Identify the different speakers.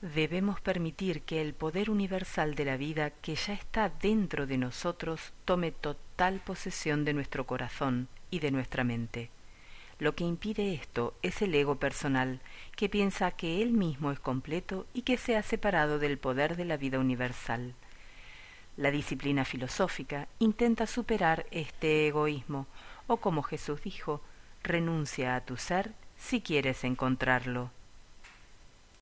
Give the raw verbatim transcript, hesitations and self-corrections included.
Speaker 1: Debemos permitir que el poder universal de la vida que ya está dentro de nosotros tome total posesión de nuestro corazón y de nuestra mente. Lo que impide esto es el ego personal, que piensa que él mismo es completo y que se ha separado del poder de la vida universal. La disciplina filosófica intenta superar este egoísmo, o como Jesús dijo, renuncia a tu ser si quieres encontrarlo.